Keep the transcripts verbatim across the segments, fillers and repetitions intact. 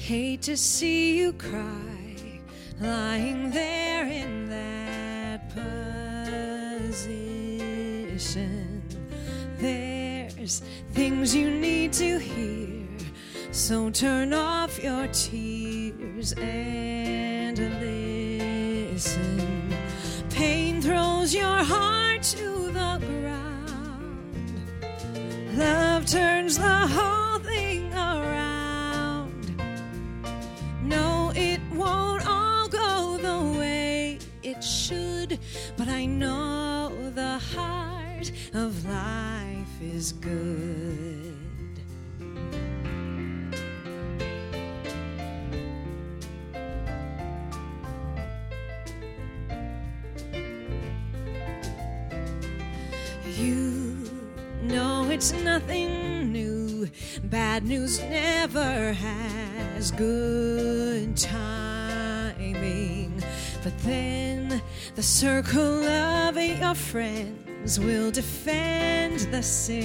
hate to see you cry, lying there in that position. There's things you need to hear, so turn off your tears and listen. Pain throws your heart to the ground. Love turns the whole thing around. No, it won't all go the way it should, but I know the heart of life is good. You know it's nothing new. Bad news never has good timing. But then the circle of your friends will defend the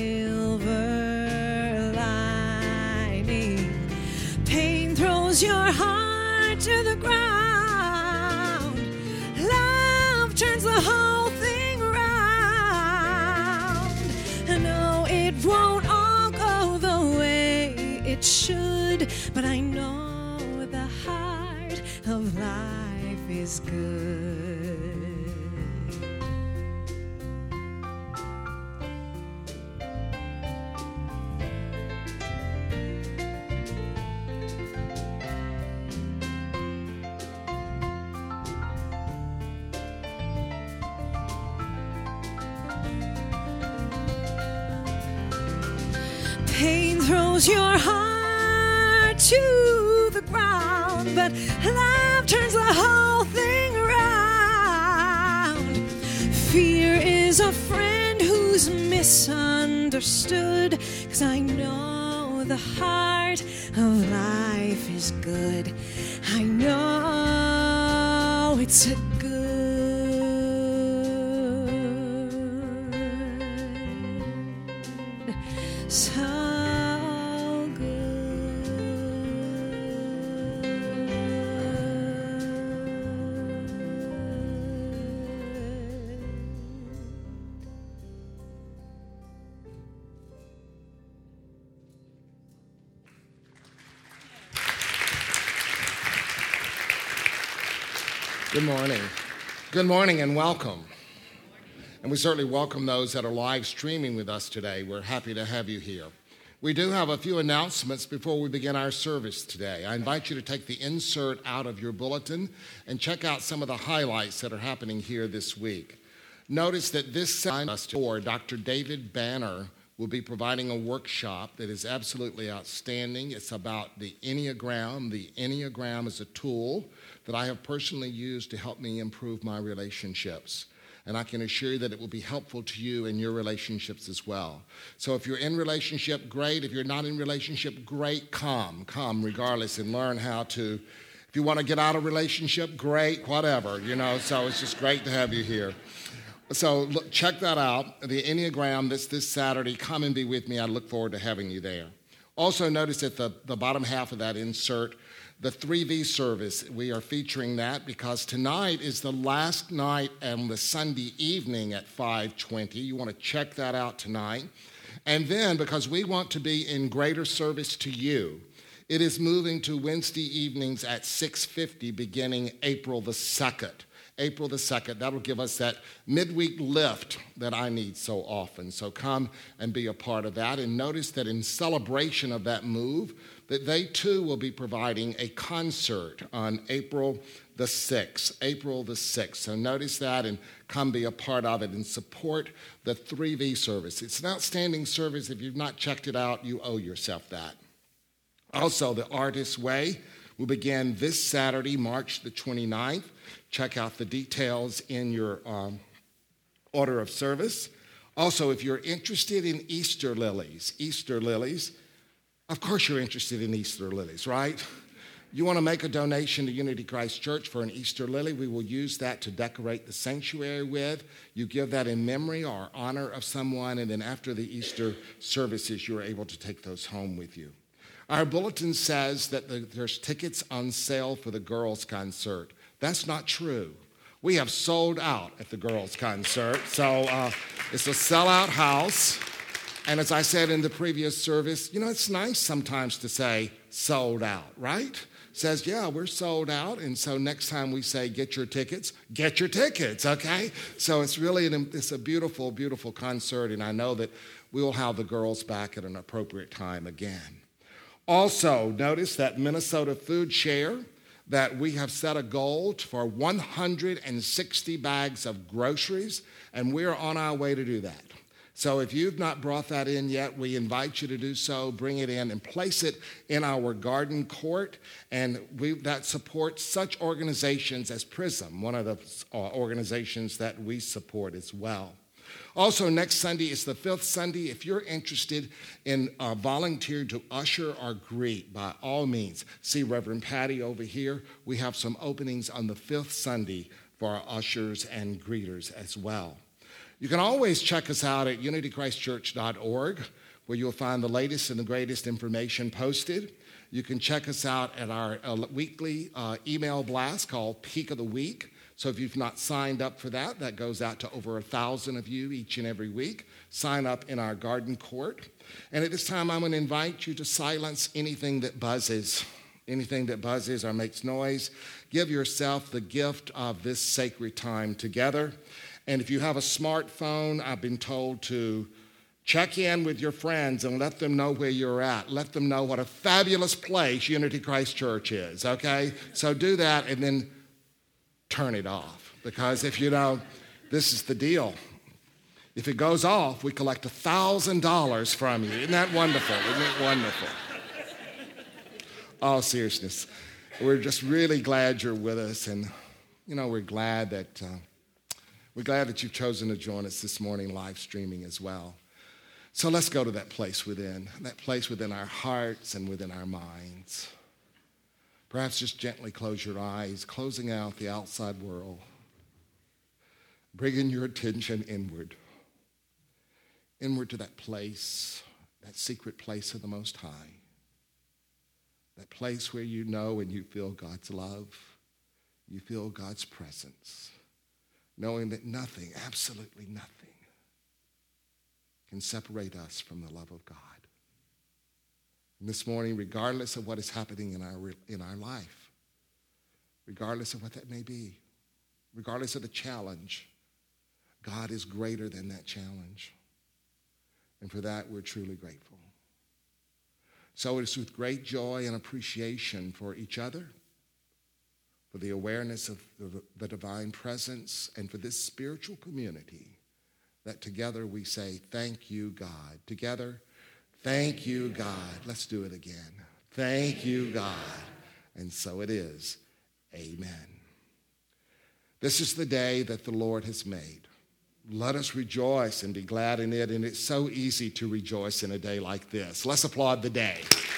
silver lining. Pain throws your heart to the ground. Love turns the whole thing around. No, it won't all go the way it should, but I know the heart of life is good. Pain throws your heart to the ground, but love turns the whole thing around. Fear is a friend who's misunderstood, 'cause I know the heart of life is good. I know it's a good, so Good morning. Good morning and welcome. And we certainly welcome those that are live streaming with us today. We're happy to have you here. We do have a few announcements before we begin our service today. I invite you to take the insert out of your bulletin and check out some of the highlights that are happening here this week. Notice that this semester, Doctor David Banner will be providing a workshop that is absolutely outstanding. It's about the Enneagram. The Enneagram is a tool that I have personally used to help me improve my relationships. And I can assure you that it will be helpful to you in your relationships as well. So if you're in relationship, great. If you're not in relationship, great. Come, come regardless and learn how to. If you want to get out of relationship, great, whatever, you know. So it's just great to have you here. So look, check that out. The Enneagram, this this Saturday. Come and be with me. I look forward to having you there. Also notice at the, the bottom half of that insert, the three V service. We are featuring that because tonight is the last night on the Sunday evening at five twenty. You want to check that out tonight. And then, because we want to be in greater service to you, it is moving to Wednesday evenings at six fifty beginning April the second. April the second. That'll give us that midweek lift that I need so often. So come and be a part of that. And notice that in celebration of that move, that they too will be providing a concert on April the sixth. April the sixth. So notice that and come be a part of it and support the three V service. It's an outstanding service. If you've not checked it out, you owe yourself that. Also, the Artist's Way will begin this Saturday, March the twenty-ninth. Check out the details in your um, order of service. Also, if you're interested in Easter lilies, Easter lilies, of course you're interested in Easter lilies, right? You want to make a donation to Unity Christ Church for an Easter lily, we will use that to decorate the sanctuary with. You give that in memory or honor of someone, and then after the Easter services, you're able to take those home with you. Our bulletin says that the, there's tickets on sale for the girls' concert. That's not true. We have sold out at the girls' concert, so uh, it's a sellout house. And as I said in the previous service, you know, it's nice sometimes to say sold out, right? Says, yeah, we're sold out, and so next time we say get your tickets, get your tickets, okay? So it's really an, it's a beautiful, beautiful concert, and I know that we will have the girls back at an appropriate time again. Also, notice that Minnesota Food Share, that we have set a goal for one hundred sixty bags of groceries, and we're on our way to do that. So if you've not brought that in yet, we invite you to do so. Bring it in and place it in our garden court. And we, that supports such organizations as PRISM, one of the uh, organizations that we support as well. Also, next Sunday is the fifth Sunday. If you're interested in uh, volunteering to usher or greet, by all means, see Reverend Patty over here. We have some openings on the fifth Sunday for our ushers and greeters as well. You can always check us out at unity christ church dot org, where you'll find the latest and the greatest information posted. You can check us out at our uh, weekly uh, email blast called Peak of the Week. So if you've not signed up for that, that goes out to over a thousand of you each and every week. Sign up in our garden court. And at this time, I'm going to invite you to silence anything that buzzes, anything that buzzes or makes noise. Give yourself the gift of this sacred time together. And if you have a smartphone, I've been told to check in with your friends and let them know where you're at. Let them know what a fabulous place Unity Christ Church is, okay? So do that and then turn it off. Because if you know, this is the deal. If it goes off, we collect one thousand dollars from you. Isn't that wonderful? Isn't it wonderful? All seriousness, we're just really glad you're with us. And, you know, we're glad that... Uh, We're glad that you've chosen to join us this morning live streaming as well. So let's go to that place within, that place within our hearts and within our minds. Perhaps just gently close your eyes, closing out the outside world, bringing your attention inward, inward to that place, that secret place of the Most High, that place where you know and you feel God's love, you feel God's presence, knowing that nothing, absolutely nothing, can separate us from the love of God. And this morning, regardless of what is happening in our, in our life, regardless of what that may be, regardless of the challenge, God is greater than that challenge. And for that, we're truly grateful. So it is with great joy and appreciation for each other, for the awareness of the, the divine presence, and for this spiritual community, that together we say, thank you, God. Together, thank you, God. Let's do it again. Thank you, God. And so it is. Amen. This is the day that the Lord has made. Let us rejoice and be glad in it. And it's so easy to rejoice in a day like this. Let's applaud the day.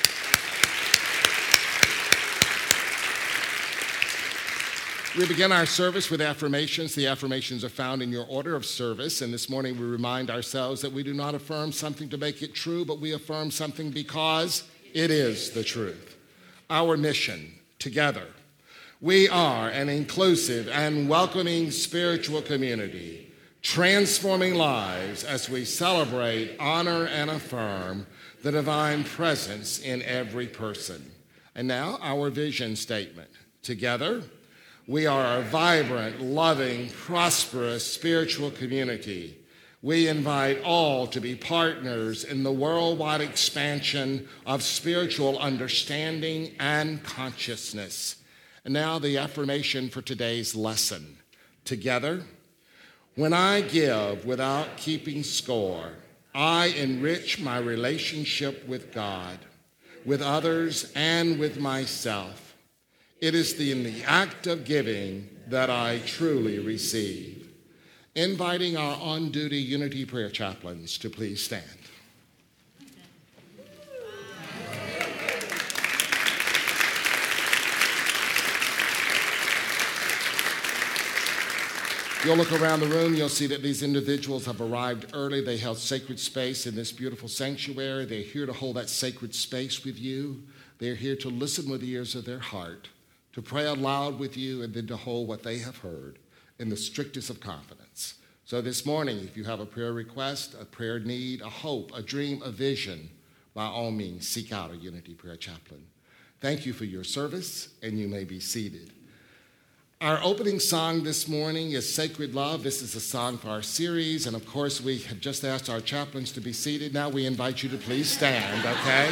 We begin our service with affirmations. The affirmations are found in your order of service. And this morning we remind ourselves that we do not affirm something to make it true, but we affirm something because it is the truth. Our mission together. We are an inclusive and welcoming spiritual community, transforming lives as we celebrate, honor, and affirm the divine presence in every person. And now our vision statement. Together, we are a vibrant, loving, prosperous spiritual community. We invite all to be partners in the worldwide expansion of spiritual understanding and consciousness. And now the affirmation for today's lesson. Together, when I give without keeping score, I enrich my relationship with God, with others, and with myself. It is the, in the act of giving that I truly receive. Inviting our on-duty Unity Prayer Chaplains to please stand. You'll look around the room, you'll see that these individuals have arrived early. They held sacred space in this beautiful sanctuary. They're here to hold that sacred space with you. They are here to listen with the ears of their heart, to pray aloud with you, and then to hold what they have heard in the strictest of confidence. So this morning, if you have a prayer request, a prayer need, a hope, a dream, a vision, by all means, seek out a Unity Prayer Chaplain. Thank you for your service, and you may be seated. Our opening song this morning is Sacred Love. This is a song for our series, and of course, we have just asked our chaplains to be seated. Now we invite you to please stand, okay?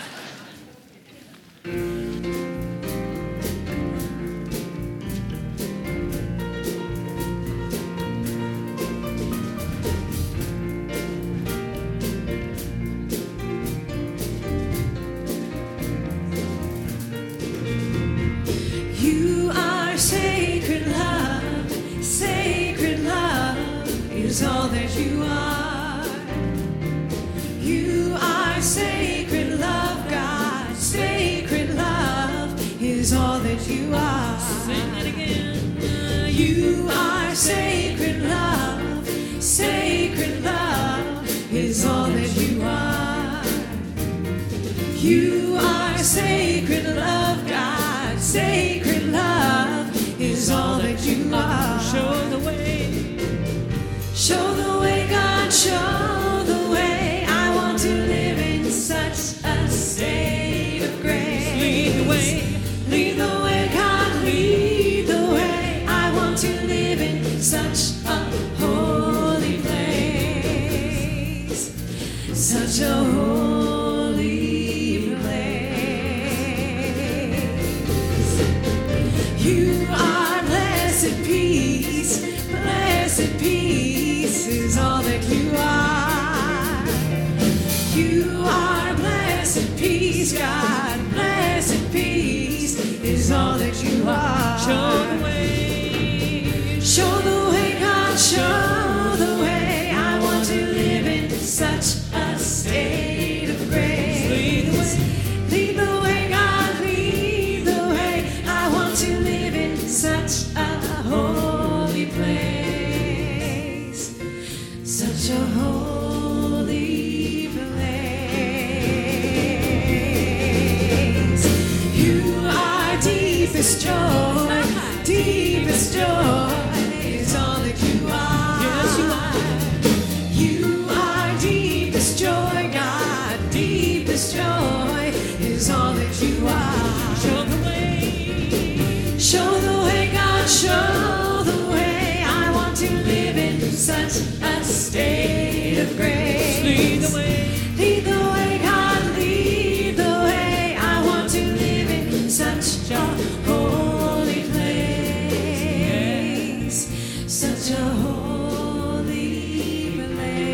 All that you are. You are sacred love, God. Sacred love is all that you are. Sing it again. You are sacred love. Sacred love is all that you are. You are sacred love, God. Sacred love is all that you are. Show the way. Show the way, God, show the way. I want to live in such a state of grace. Lead the way, lead the way, God, lead the way. I want to live in such a holy place. Such a holy place. You are blessed peace, blessed peace. Is all that you are. You are blessed peace, God. Blessed peace is all that you are. Show the way. Show the way, God. Show the way. I want to live in such a state of grace. Lead the way. Lead the way, God. Lead the way. I want to live in such a holy place. Such a holy place. You are deepest joy, deepest joy is all that you are. Yes, you are. You are deepest joy, God. Deepest joy is all that you are. Show the way. Show the way, God. Show the way. I want to live in such a state of grace. Lead the way. Lead the way, God, lead the way. I want to live in such a holy place. Such a holy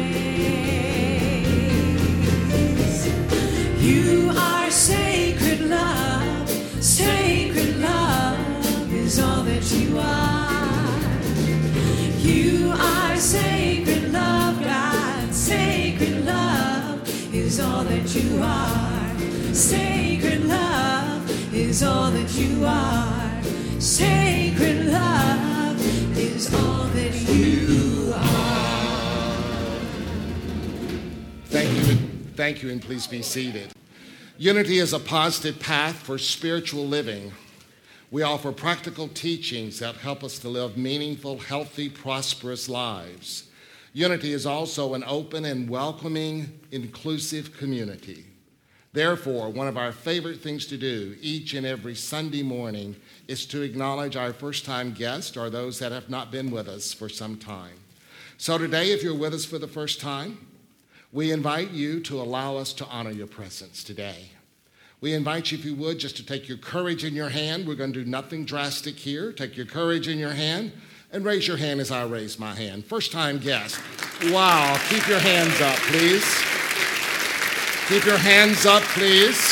place. You are sacred love. Sacred love is all that you are. You are sacred love, God. Sacred love is all that you are. Sacred love is all that you are. Sacred love is all that you are. Thank you, thank you, and please be seated. Unity is a positive path for spiritual living. We offer practical teachings that help us to live meaningful, healthy, prosperous lives. Unity is also an open and welcoming, inclusive community. Therefore, one of our favorite things to do each and every Sunday morning is to acknowledge our first-time guests or those that have not been with us for some time. So today, if you're with us for the first time, we invite you to allow us to honor your presence today. We invite you, if you would, just to take your courage in your hand. We're going to do nothing drastic here. Take your courage in your hand and raise your hand as I raise my hand. First-time guest. Wow. Keep your hands up, please. Keep your hands up, please.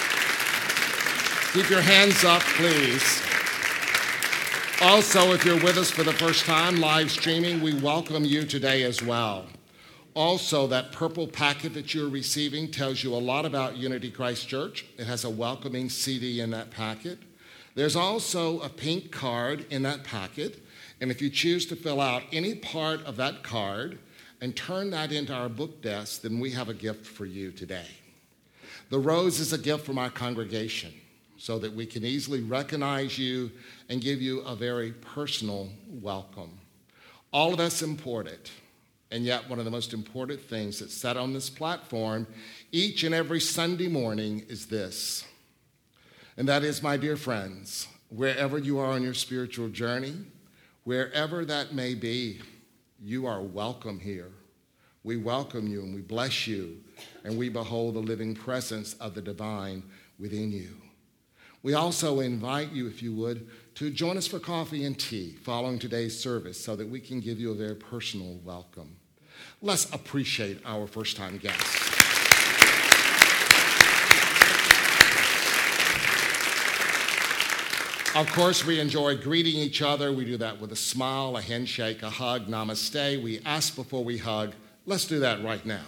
Keep your hands up, please. Also, if you're with us for the first time, live streaming, we welcome you today as well. Also, that purple packet that you're receiving tells you a lot about Unity Christ Church. It has a welcoming C D in that packet. There's also a pink card in that packet, and if you choose to fill out any part of that card and turn that into our book desk, then we have a gift for you today. The rose is a gift from our congregation so that we can easily recognize you and give you a very personal welcome. All of that's important, and yet one of the most important things that's said on this platform each and every Sunday morning is this, and that is, my dear friends, wherever you are on your spiritual journey, wherever that may be, you are welcome here. We welcome you and we bless you, and we behold the living presence of the divine within you. We also invite you, if you would, to join us for coffee and tea following today's service so that we can give you a very personal welcome. Let's appreciate our first-time guests. Of course, we enjoy greeting each other. We do that with a smile, a handshake, a hug, namaste. We ask before we hug. Let's do that right now.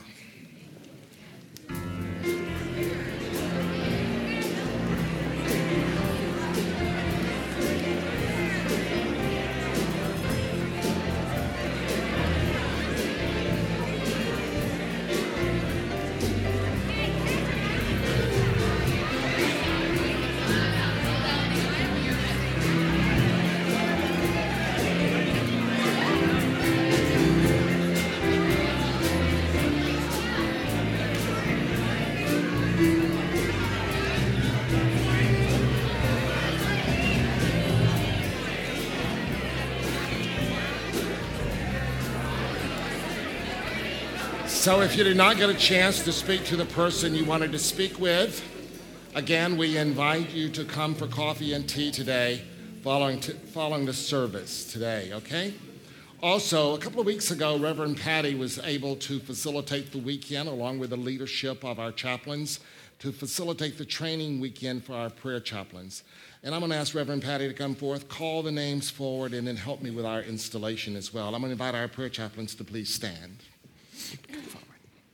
So if you did not get a chance to speak to the person you wanted to speak with, again, we invite you to come for coffee and tea today following, t- following the service today, okay? Also, a couple of weeks ago, Reverend Patty was able to facilitate the weekend along with the leadership of our chaplains to facilitate the training weekend for our prayer chaplains. And I'm going to ask Reverend Patty to come forth, call the names forward, and then help me with our installation as well. I'm going to invite our prayer chaplains to please stand. Come forward.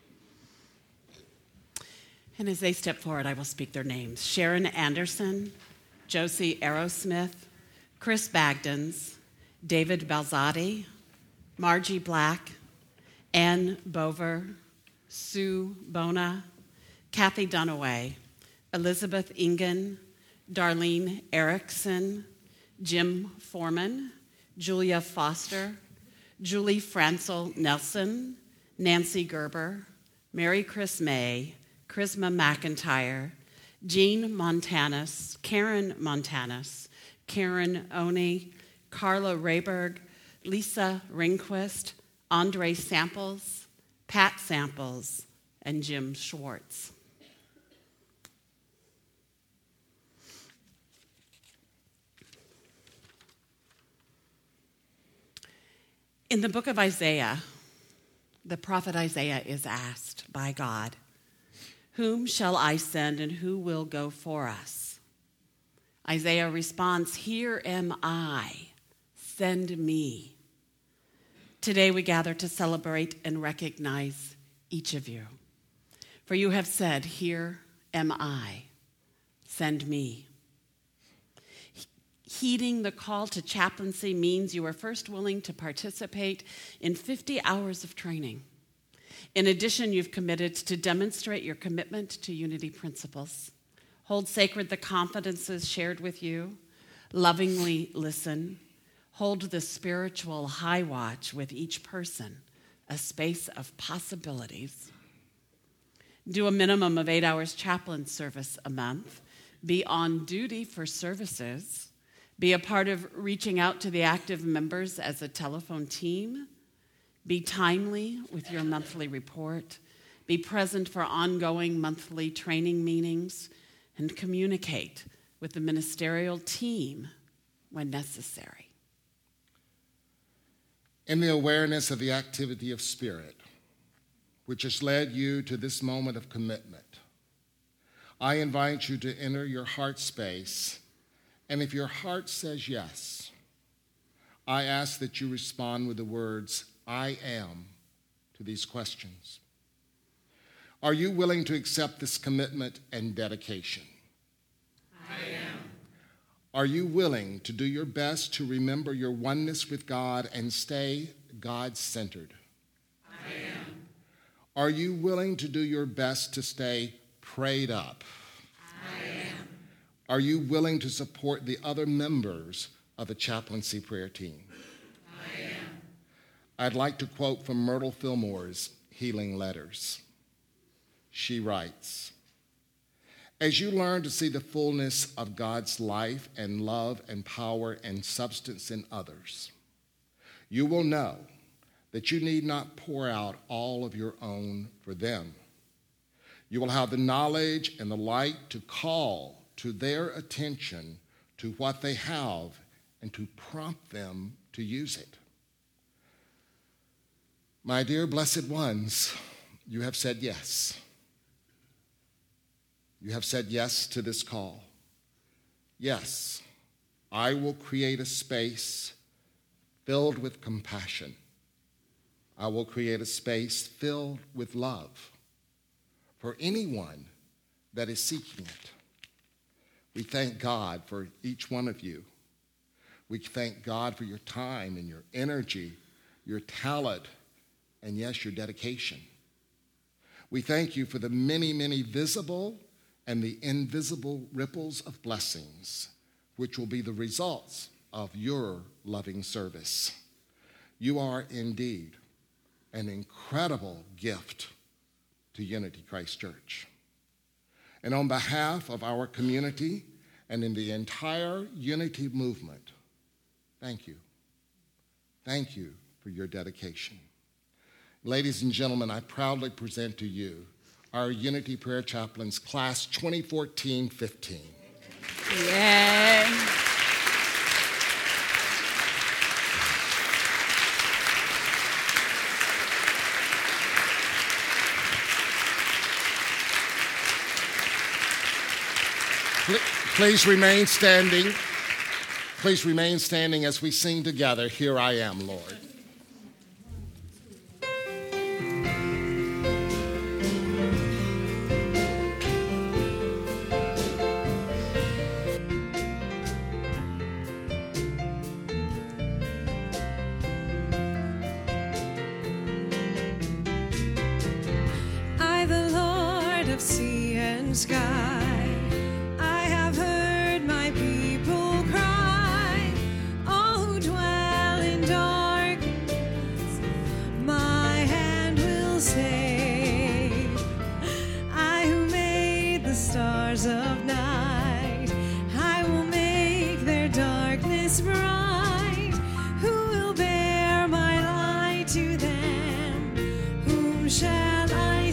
And as they step forward, I will speak their names. Sharon Anderson, Josie Aerosmith, Chris Bagdens, David Balzati, Margie Black, Ann Bover, Sue Bona, Kathy Dunaway, Elizabeth Ingen, Darlene Erickson, Jim Foreman, Julia Foster, Julie Francel Nelson, Nancy Gerber, Mary Chris May, Charisma McIntyre, Jean Montanus, Karen Montanus, Karen Oney, Carla Rayberg, Lisa Ringquist, Andre Samples, Pat Samples, and Jim Schwartz. In the book of Isaiah, the prophet Isaiah is asked by God, "Whom shall I send and who will go for us?" Isaiah responds, "Here am I, send me." Today we gather to celebrate and recognize each of you. For you have said, "Here am I, send me." Heeding the call to chaplaincy means you are first willing to participate in fifty hours of training. In addition, you've committed to demonstrate your commitment to unity principles, hold sacred the confidences shared with you, lovingly listen, hold the spiritual high watch with each person, a space of possibilities. Do a minimum of eight hours chaplain service a month, be on duty for services, be a part of reaching out to the active members as a telephone team, be timely with your monthly report, be present for ongoing monthly training meetings, and communicate with the ministerial team when necessary. In the awareness of the activity of spirit, which has led you to this moment of commitment, I invite you to enter your heart space. And if your heart says yes, I ask that you respond with the words, "I am," to these questions. Are you willing to accept this commitment and dedication? I am. Are you willing to do your best to remember your oneness with God and stay God-centered? I am. Are you willing to do your best to stay prayed up? I am. Are you willing to support the other members of the chaplaincy prayer team? I am. I'd like to quote from Myrtle Fillmore's Healing Letters. She writes, "As you learn to see the fullness of God's life and love and power and substance in others, you will know that you need not pour out all of your own for them. You will have the knowledge and the light to call to their attention to what they have and to prompt them to use it. My dear blessed ones, you have said yes. You have said yes to this call. Yes, I will create a space filled with compassion. I will create a space filled with love for anyone that is seeking it. We thank God for each one of you. We thank God for your time and your energy, your talent, and yes, your dedication. We thank you for the many, many visible and the invisible ripples of blessings, which will be the results of your loving service. You are indeed an incredible gift to Unity Christ Church. And on behalf of our community and in the entire Unity movement, thank you. Thank you for your dedication. Ladies and gentlemen, I proudly present to you our Unity Prayer Chaplains, Class twenty fourteen fifteen. Yay. Please remain standing. Please remain standing as we sing together, Here I Am, Lord. I, the Lord of sea and sky, of night, I will make their darkness bright. Who will bear my light to them? Whom shall I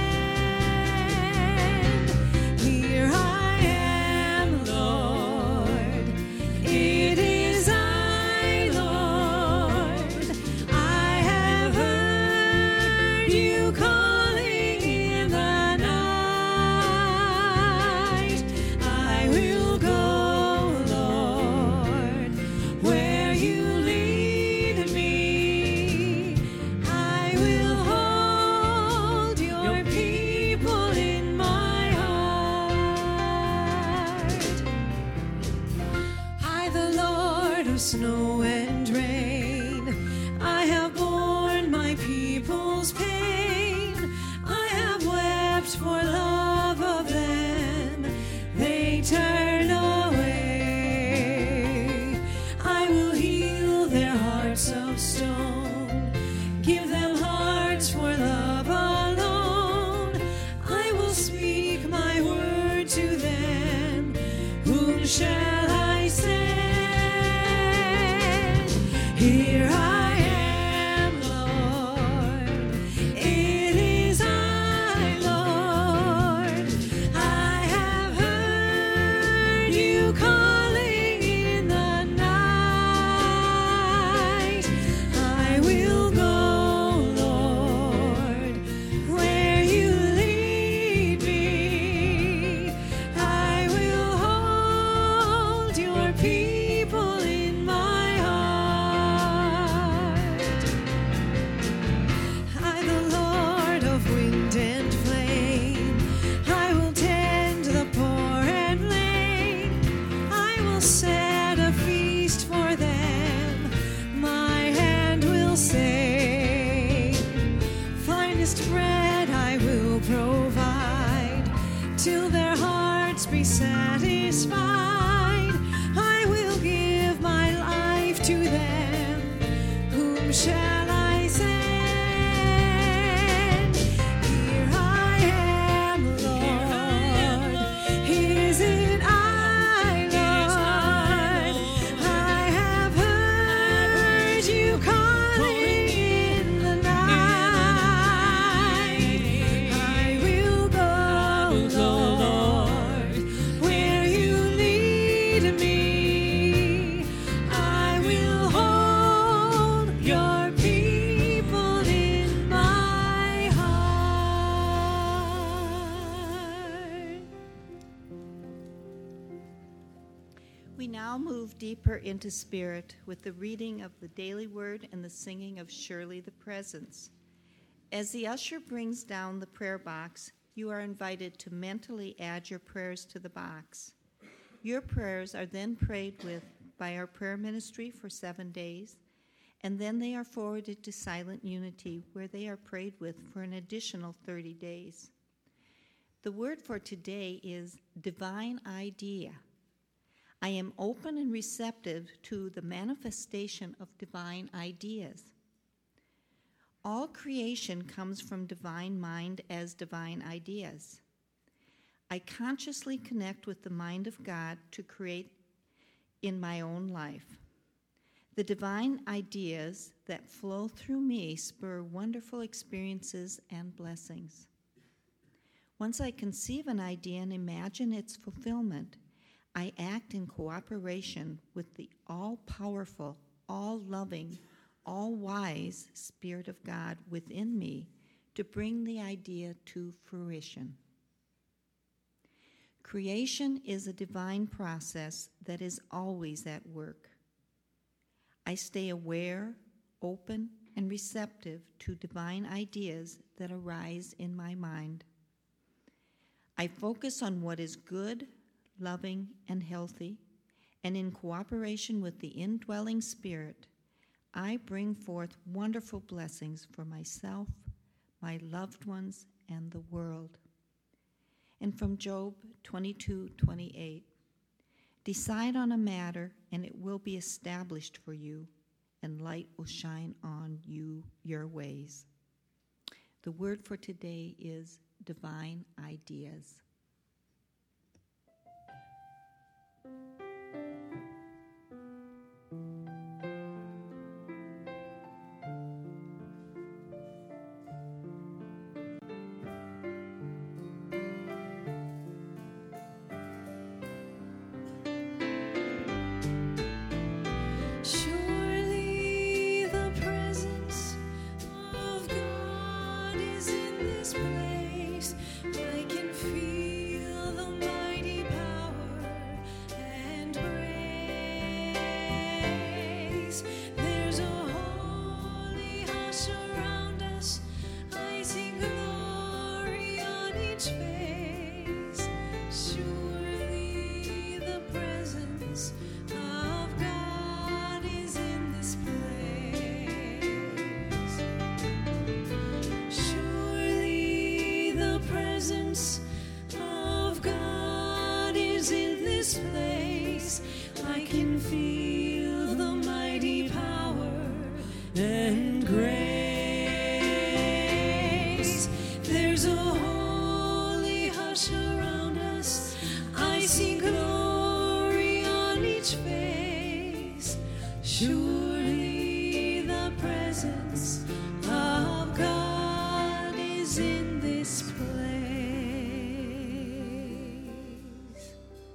send? Here I am, Lord. It is I, Lord. I have heard you calling in the night. Snow and rain, I have borne my people's pain. I have wept for love of them. They turn away. I will heal their hearts of stone, give them hearts for love alone. I will speak my word to them. Whom shall I send? Here I am, Lord. It is I, Lord. I have heard you calling in the night. I will go, Lord, where you lead me. I will hold your people in my heart. Set a feast for them, my hand will say. Finest bread I will provide, We now move deeper into spirit with the reading of the daily word and the singing of Surely the Presence. As the usher brings down the prayer box, you are invited to mentally add your prayers to the box. Your prayers are then prayed with by our prayer ministry for seven days, and then they are forwarded to Silent Unity, where they are prayed with for an additional thirty days. The word for today is divine idea. I am open and receptive to the manifestation of divine ideas. All creation comes from divine mind as divine ideas. I consciously connect with the mind of God to create in my own life. The divine ideas that flow through me spur wonderful experiences and blessings. Once I conceive an idea and imagine its fulfillment, I act in cooperation with the all-powerful, all-loving, all-wise Spirit of God within me to bring the idea to fruition. Creation is a divine process that is always at work. I stay aware, open, and receptive to divine ideas that arise in my mind. I focus on what is good, loving, and healthy, and in cooperation with the indwelling Spirit, I bring forth wonderful blessings for myself, my loved ones, and the world. And from Job twenty-two twenty-eight, decide on a matter, and it will be established for you, and light will shine on you your ways. The word for today is divine ideas. Surely the presence of God is in this place. I can feel the mighty power and grace. There's a holy hush around us. I see glory on each face. Surely the presence of God is in this place. Surely the presence of God is in this place. I can feel the mighty power and grace. There's a holy hush around us. I see glory on each face. Surely the presence of God is in this place.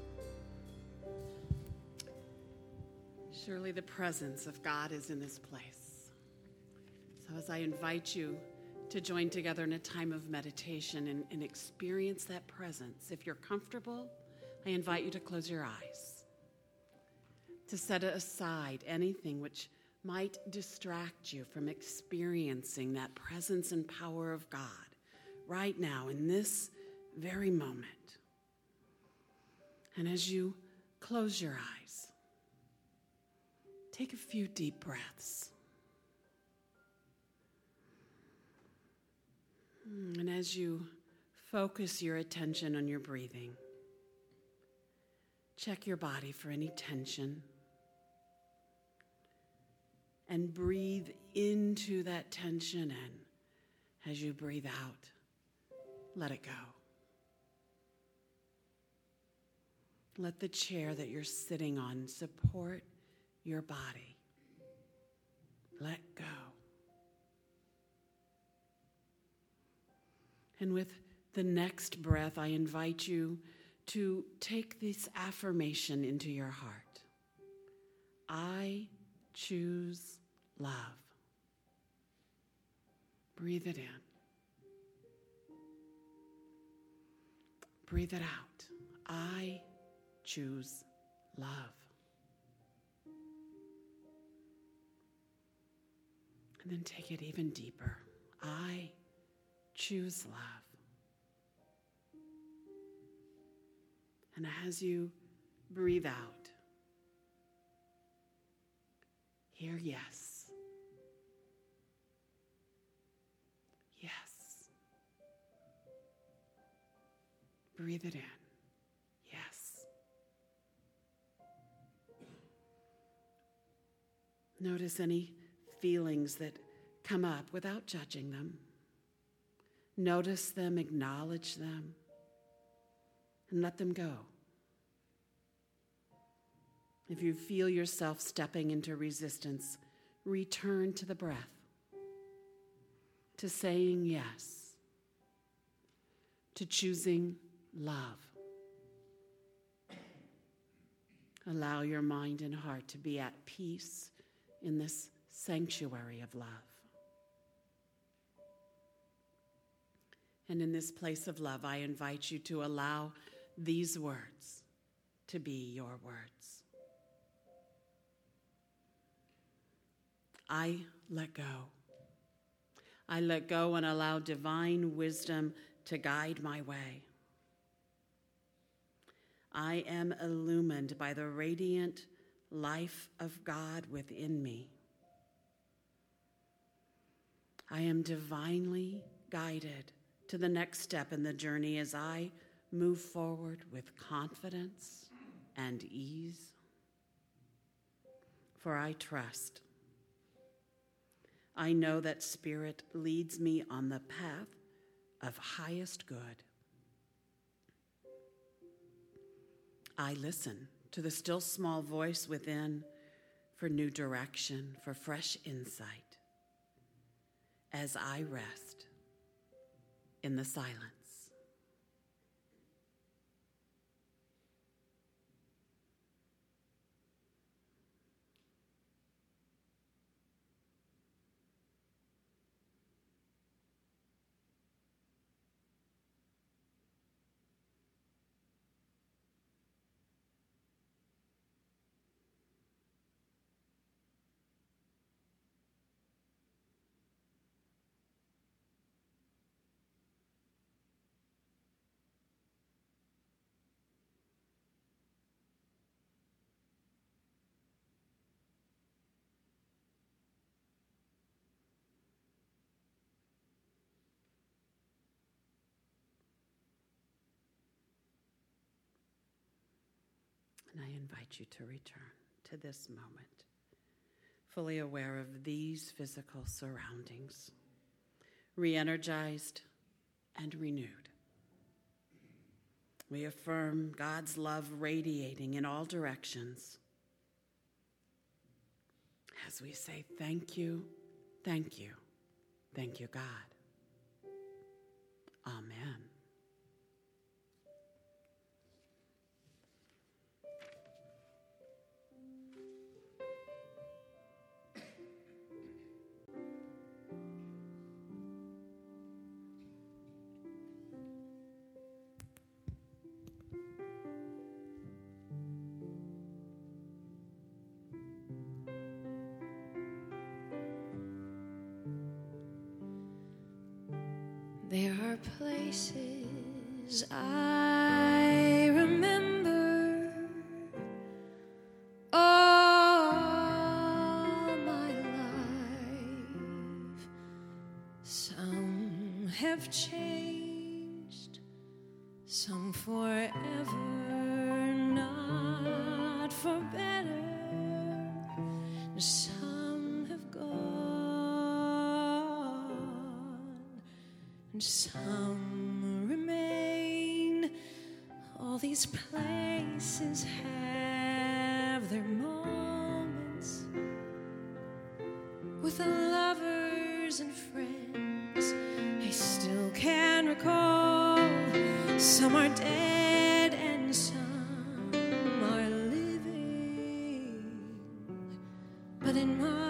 Surely the presence of God is in this place. So as I invite you to join together in a time of meditation and, and experience that presence, if you're comfortable, I invite you to close your eyes, to set aside anything which might distract you from experiencing that presence and power of God right now in this very moment. And as you close your eyes, take a few deep breaths. And as you focus your attention on your breathing, check your body for any tension and breathe into that tension, and as you breathe out, let it go. Let the chair that you're sitting on support your body. Let go. And with the next breath, I invite you to take this affirmation into your heart. I choose love. Breathe it in. Breathe it out. I choose love. And then take it even deeper. I choose love. And as you breathe out, hear yes. Yes. Breathe it in. Yes. Notice any feelings that come up without judging them. Notice them, acknowledge them, and let them go. If you feel yourself stepping into resistance, return to the breath, to saying yes, to choosing love. Allow your mind and heart to be at peace in this sanctuary of love. And in this place of love, I invite you to allow these words to be your words. I let go. I let go and allow divine wisdom to guide my way. I am illumined by the radiant life of God within me. I am divinely guided to the next step in the journey as I move forward with confidence and ease. For I trust. I know that Spirit leads me on the path of highest good. I listen to the still small voice within for new direction, for fresh insight, as I rest in the silence. And I invite you to return to this moment, fully aware of these physical surroundings, re-energized and renewed. We affirm God's love radiating in all directions as we say, thank you, thank you, thank you, God. Amen. There are places I remember all my life. Some have changed, some forever, not for better. Some have gone, and some remain. All these places have their moments with the lovers and friends I still can recall. Some are dead and some are living, but in my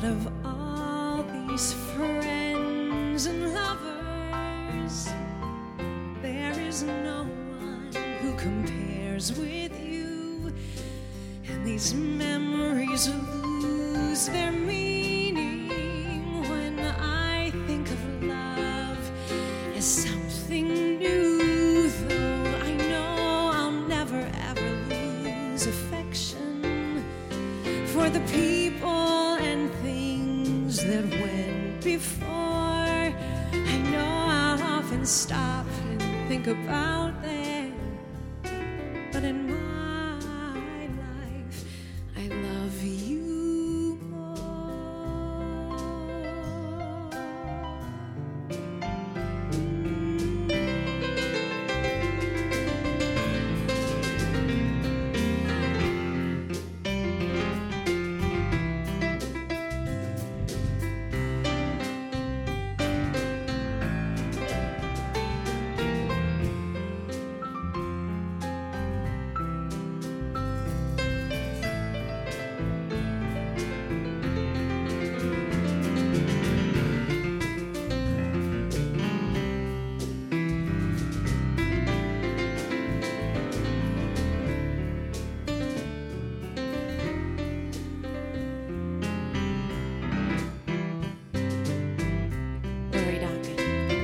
But of all these friends and lovers, there is no one who compares with you. And these memories lose their meaning when I think of love as something new. Though I know I'll never ever lose affection for the people and things that went before. I know I'll often stop and think about them, but in my life I love you more. Lori Dockett.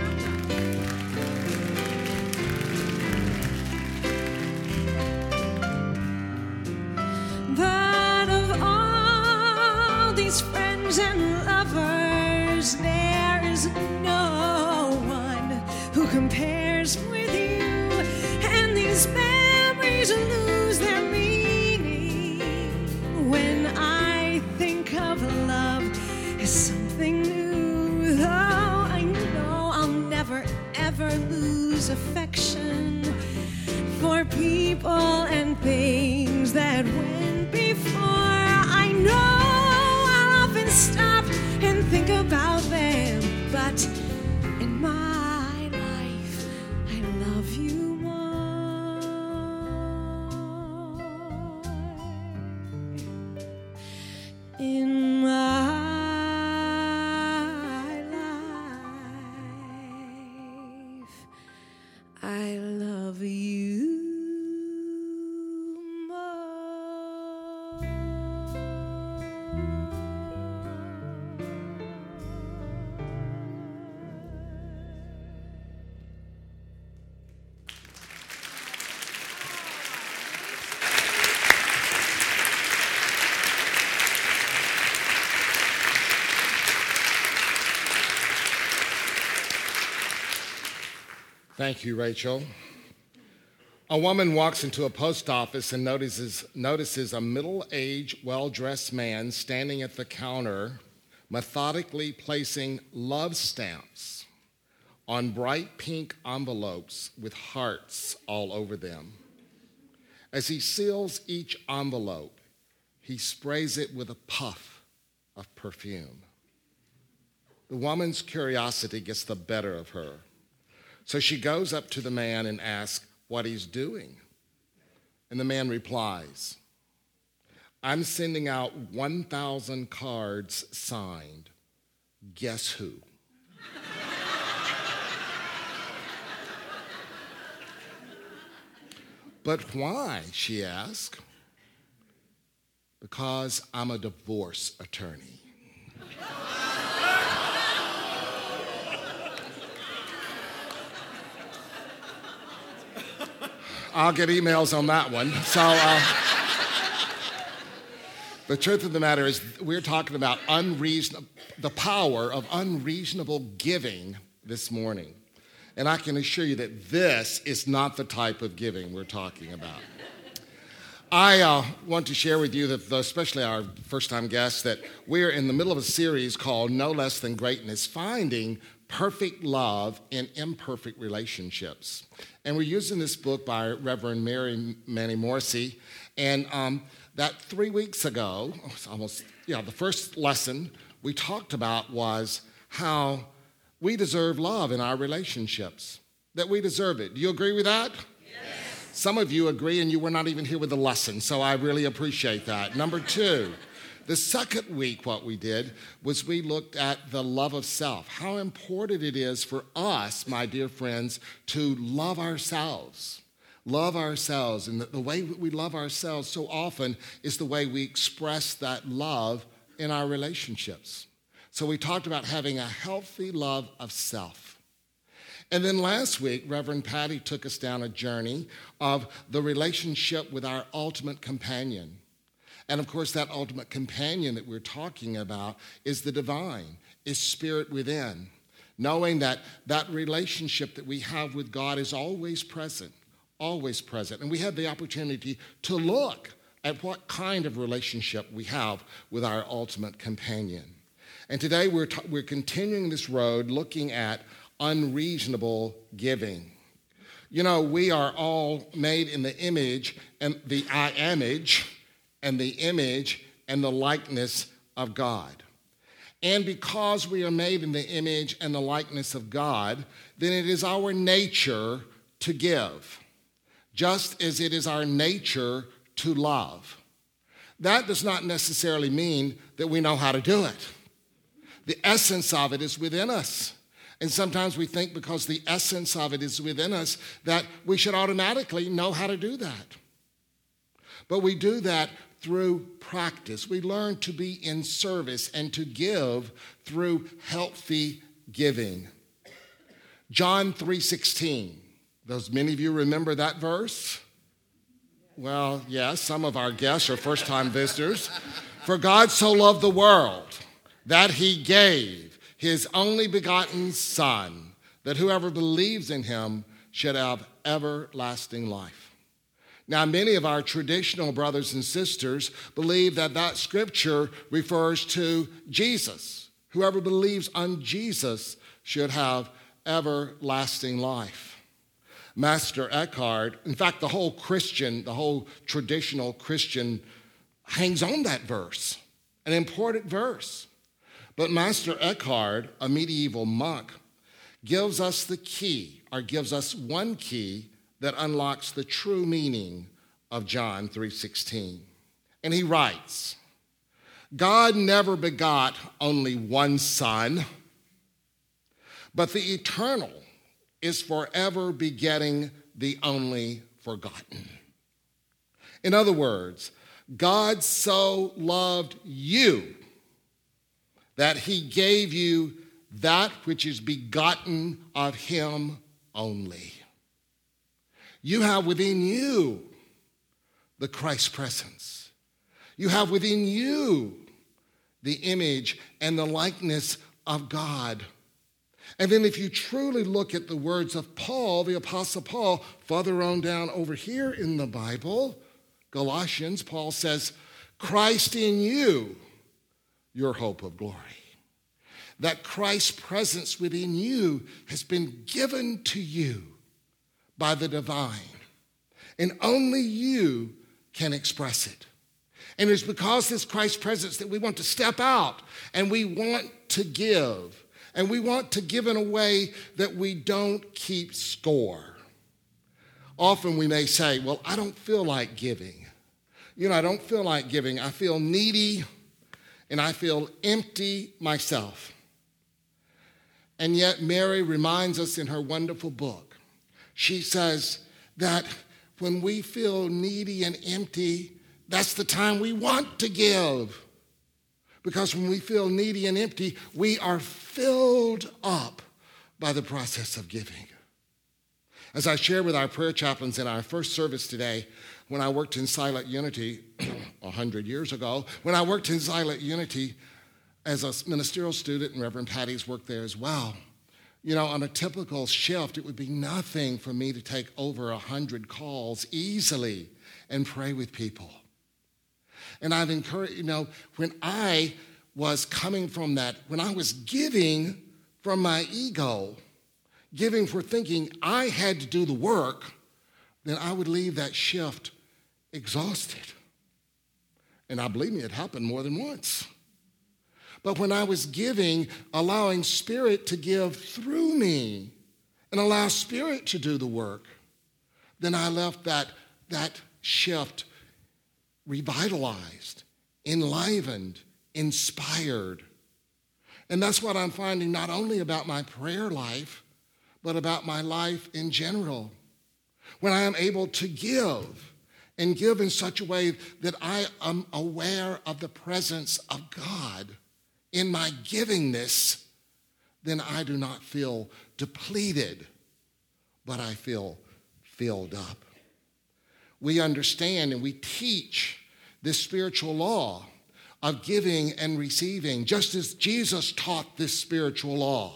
But of all these friends and lovers, there is no one who compares with you. And these memories lose their meaning when I think of love as something new. Though I know I'll never ever lose affection for people and things that went before. I know I'll often stop and think about them, but in my life I love you more. In my life I love you Thank you, Rachel. A woman walks into a post office and notices, notices a middle-aged, well-dressed man standing at the counter, methodically placing love stamps on bright pink envelopes with hearts all over them. As he seals each envelope, he sprays it with a puff of perfume. The woman's curiosity gets the better of her. So she goes up to the man and asks what he's doing. And the man replies, I'm sending out one thousand cards signed. Guess who? But why, she asked. Because I'm a divorce attorney. I'll get emails on that one. So uh, the truth of the matter is we're talking about unreason- the power of unreasonable giving this morning. And I can assure you that this is not the type of giving we're talking about. I uh, want to share with you, that, especially our first-time guests, that we're in the middle of a series called No Less Than Greatness, Finding Perfect Love in Imperfect Relationships. And we're using this book by Reverend Mary Manny Morrissey. And um, that three weeks ago, almost, yeah, the first lesson we talked about was how we deserve love in our relationships, that we deserve it. Do you agree with that? Yes. Some of you agree, and you were not even here with the lesson, so I really appreciate that. Number two, The second week, what we did was we looked at the love of self, how important it is for us, my dear friends, to love ourselves. Love ourselves. And the, the way we love ourselves so often is the way we express that love in our relationships. So we talked about having a healthy love of self. And then last week, Reverend Patty took us down a journey of the relationship with our ultimate companion. And of course, that ultimate companion that we're talking about is the divine, is spirit within, knowing that that relationship that we have with God is always present, always present. And we have the opportunity to look at what kind of relationship we have with our ultimate companion. And today we're, t- we're continuing this road looking at unreasonable giving. You know, we are all made in the image and the I-image and the image and the likeness of God. And because we are made in the image and the likeness of God, then it is our nature to give, just as it is our nature to love. That does not necessarily mean that we know how to do it. The essence of it is within us. And sometimes we think because the essence of it is within us that we should automatically know how to do that. But we do that through practice. We learn to be in service and to give through healthy giving. John three sixteen. Does many of you remember that verse? Well, yes, some of our guests are first-time visitors. For God so loved the world that he gave his only begotten Son, that whoever believes in him should have everlasting life. Now, many of our traditional brothers and sisters believe that that scripture refers to Jesus. Whoever believes on Jesus should have everlasting life. Master Eckhart, in fact, the whole Christian, the whole traditional Christian hangs on that verse, an important verse. But Master Eckhart, a medieval monk, gives us the key, or gives us one key that unlocks the true meaning of John three sixteen. And he writes, God never begot only one Son, but the eternal is forever begetting the only forgotten. In other words, God so loved you that he gave you that which is begotten of him only. You have within you the Christ presence. You have within you the image and the likeness of God. And then if you truly look at the words of Paul, the Apostle Paul, further on down over here in the Bible, Galatians, Paul says, Christ in you, your hope of glory. That Christ's presence within you has been given to you by the divine. And only you can express it. And it's because of this Christ presence that we want to step out and we want to give. And we want to give in a way that we don't keep score. Often we may say, well, I don't feel like giving. You know, I don't feel like giving. I feel needy and I feel empty myself. And yet Mary reminds us in her wonderful book, she says that when we feel needy and empty, that's the time we want to give. Because when we feel needy and empty, we are filled up by the process of giving. As I shared with our prayer chaplains in our first service today, when I worked in Silent Unity a hundred years ago, when I worked in Silent Unity as a ministerial student, and Reverend Patty's worked there as well, you know, on a typical shift, it would be nothing for me to take over a hundred calls easily and pray with people. And I've encouraged, you know, when I was coming from that, when I was giving from my ego, giving for thinking I had to do the work, then I would leave that shift exhausted. And I believe me, it happened more than once. But when I was giving, allowing Spirit to give through me and allow Spirit to do the work, then I left that, that shift revitalized, enlivened, inspired. And that's what I'm finding not only about my prayer life, but about my life in general. When I am able to give, and give in such a way that I am aware of the presence of God in my givingness, then I do not feel depleted, but I feel filled up. We understand and we teach this spiritual law of giving and receiving, just as Jesus taught this spiritual law,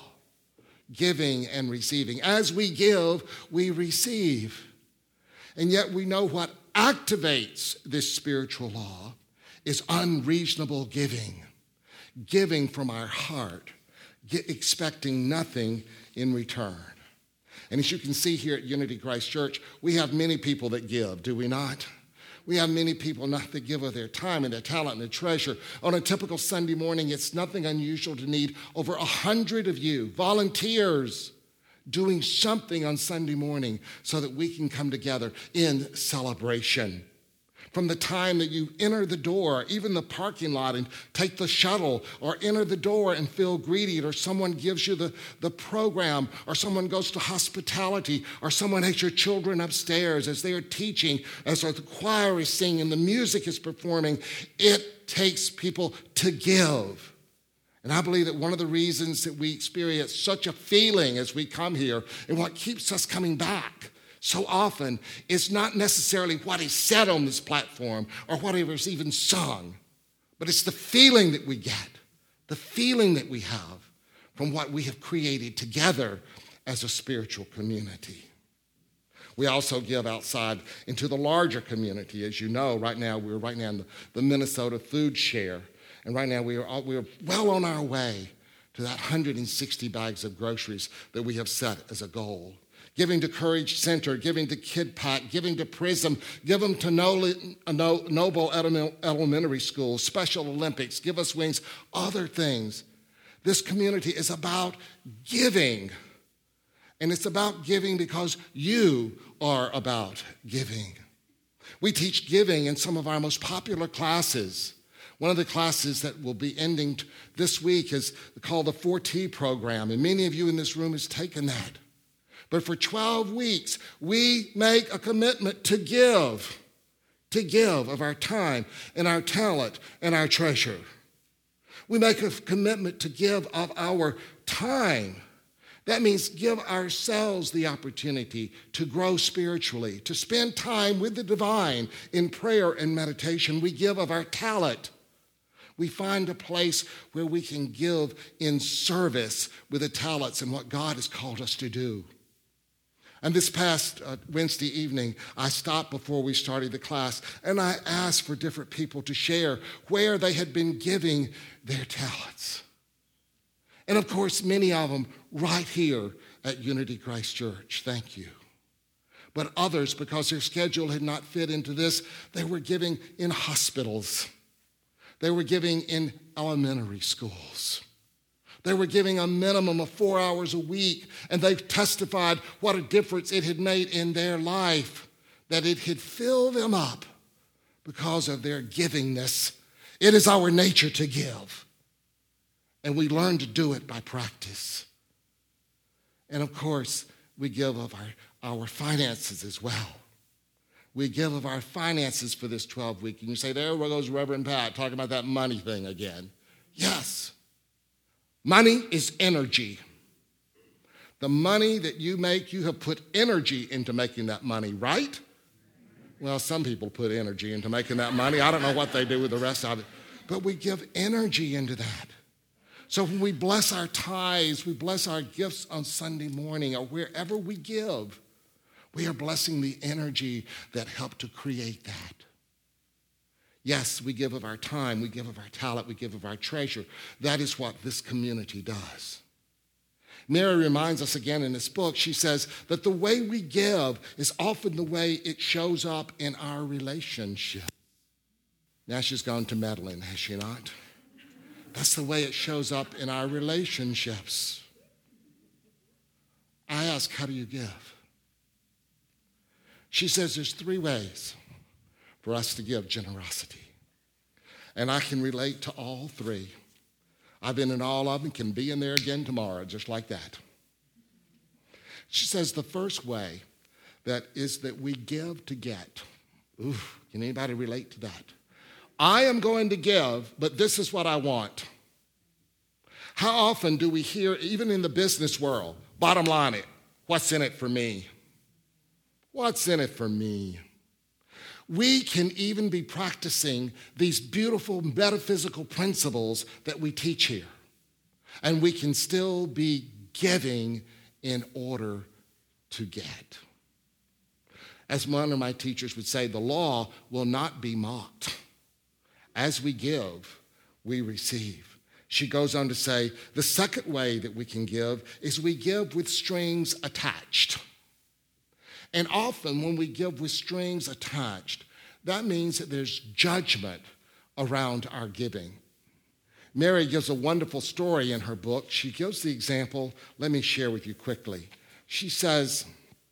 giving and receiving. As we give, we receive. And yet we know what activates this spiritual law is unreasonable giving, giving from our heart, expecting nothing in return. And as you can see here at Unity Christ Church, we have many people that give, do we not? We have many people not that give of their time and their talent and their treasure. On a typical Sunday morning, it's nothing unusual to need over a hundred of you, volunteers, doing something on Sunday morning so that we can come together in celebration. From the time that you enter the door, even the parking lot, and take the shuttle, or enter the door and feel greeted, or someone gives you the, the program, or someone goes to hospitality, or someone has your children upstairs as they are teaching, as the choir is singing and the music is performing, it takes people to give. And I believe that one of the reasons that we experience such a feeling as we come here, and what keeps us coming back so often, is not necessarily what is said on this platform or whatever is even sung, but it's the feeling that we get, the feeling that we have from what we have created together as a spiritual community. We also give outside into the larger community. As you know, right now, we're right now in the, the Minnesota Food Share. And right now, we are, we are well on our way to that one hundred sixty bags of groceries that we have set as a goal. Giving to Courage Center, giving to Kid Pack, giving to Prism, giving to Noble Elementary School, Special Olympics, Give Us Wings, other things. This community is about giving. And it's about giving because you are about giving. We teach giving in some of our most popular classes. One of the classes that will be ending this week is called the four T program, and many of you in this room has taken that. But for twelve weeks, we make a commitment to give, to give of our time and our talent and our treasure. We make a commitment to give of our time. That means give ourselves the opportunity to grow spiritually, to spend time with the divine in prayer and meditation. We give of our talent. We find a place where we can give in service with the talents and what God has called us to do. And this past uh, Wednesday evening, I stopped before we started the class, and I asked for different people to share where they had been giving their talents. And of course, many of them right here at Unity Christ Church. Thank you. But others, because their schedule had not fit into this, they were giving in hospitals. They were giving in elementary schools. They were giving a minimum of four hours a week, and they testified what a difference it had made in their life, that it had filled them up because of their givingness. It is our nature to give, and we learn to do it by practice. And of course, we give of our, our finances as well. We give of our finances for this twelve week. And you say, there goes Reverend Pat talking about that money thing again. Yes. Money is energy. The money that you make, you have put energy into making that money, right? Well, some people put energy into making that money. I don't know what they do with the rest of it. But we give energy into that. So when we bless our tithes, we bless our gifts on Sunday morning, or wherever we give, we are blessing the energy that helped to create that. Yes, we give of our time, we give of our talent, we give of our treasure. That is what this community does. Mary reminds us again in this book, she says that the way we give is often the way it shows up in our relationship. Now she's gone to meddling, has she not? That's the way it shows up in our relationships. I ask, how do you give? She says there's three ways for us to give generosity. And I can relate to all three. I've been in all of them, can be in there again tomorrow, just like that. She says the first way that is that we give to get. Ooh, can anybody relate to that? I am going to give, but this is what I want. How often do we hear, even in the business world, bottom line it, what's in it for me? What's in it for me? We can even be practicing these beautiful metaphysical principles that we teach here. And we can still be giving in order to get. As one of my teachers would say, the law will not be mocked. As we give, we receive. She goes on to say, the second way that we can give is we give with strings attached. And often when we give with strings attached, that means that there's judgment around our giving. Mary gives a wonderful story in her book. She gives the example. Let me share with you quickly. She says,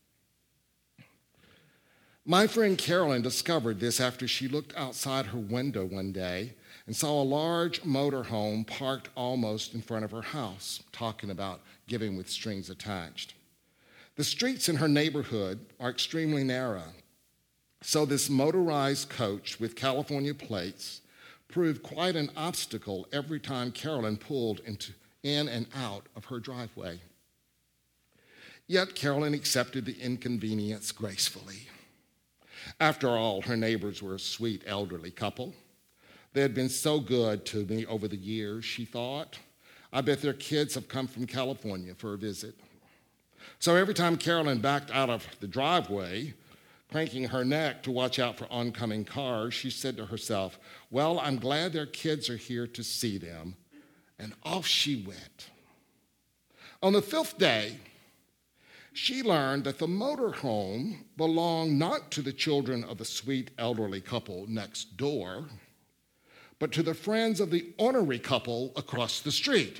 my friend Carolyn discovered this after she looked outside her window one day and saw a large motorhome parked almost in front of her house, talking about giving with strings attached. The streets in her neighborhood are extremely narrow, so this motorized coach with California plates proved quite an obstacle every time Carolyn pulled into, in and out of her driveway. Yet Carolyn accepted the inconvenience gracefully. After all, her neighbors were a sweet elderly couple. They had been so good to me over the years, she thought. I bet their kids have come from California for a visit. So every time Carolyn backed out of the driveway, cranking her neck to watch out for oncoming cars, she said to herself, well, I'm glad their kids are here to see them. And off she went. On the fifth day, she learned that the motorhome belonged not to the children of the sweet elderly couple next door, but to the friends of the ornery couple across the street.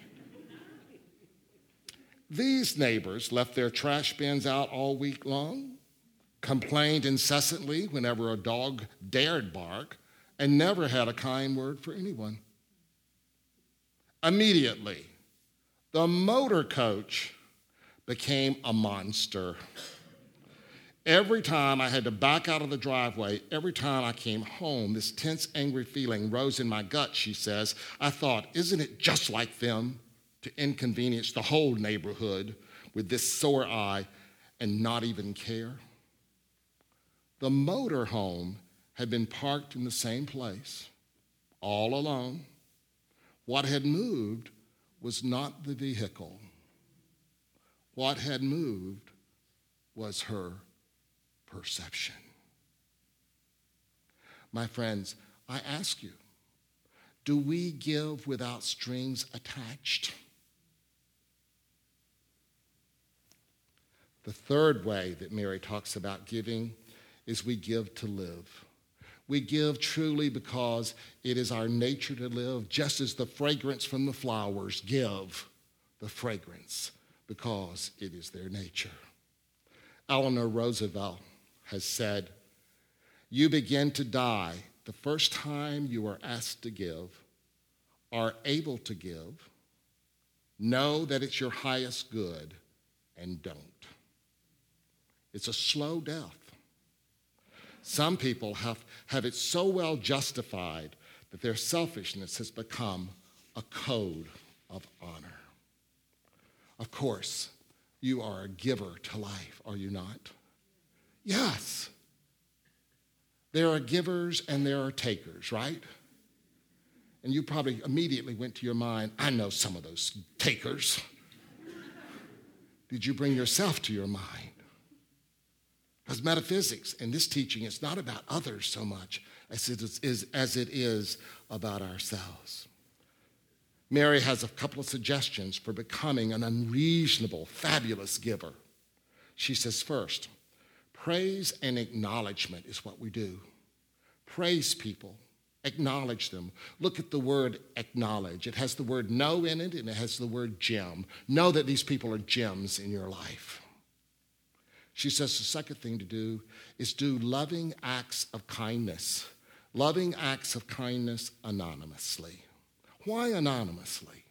These neighbors left their trash bins out all week long, complained incessantly whenever a dog dared bark, and never had a kind word for anyone. Immediately, the motor coach became a monster. Every time I had to back out of the driveway, every time I came home, this tense, angry feeling rose in my gut, she says. I thought, isn't it just like them to inconvenience the whole neighborhood with this sore eye and not even care? The motorhome had been parked in the same place all along. What had moved was not the vehicle. What had moved was her perception. My friends, I ask you, do we give without strings attached? The third way that Mary talks about giving is we give to live. We give truly because it is our nature to live, just as the fragrance from the flowers give the fragrance because it is their nature. Eleanor Roosevelt has said, you begin to die the first time you are asked to give, are able to give, know that it's your highest good, and don't. It's a slow death. Some people have, have it so well justified that their selfishness has become a code of honor. Of course, you are a giver to life, are you not? Yes. There are givers and there are takers, right? And you probably immediately went to your mind, I know some of those takers. Did you bring yourself to your mind? Because metaphysics and this teaching is not about others so much as it is, as it is about ourselves. Mary has a couple of suggestions for becoming an unreasonable, fabulous giver. She says, first, praise and acknowledgement is what we do. Praise people, acknowledge them. Look at the word acknowledge. It has the word know in it, and it has the word gem. Know that these people are gems in your life. She says the second thing to do is do loving acts of kindness. Loving acts of kindness anonymously. Why anonymously?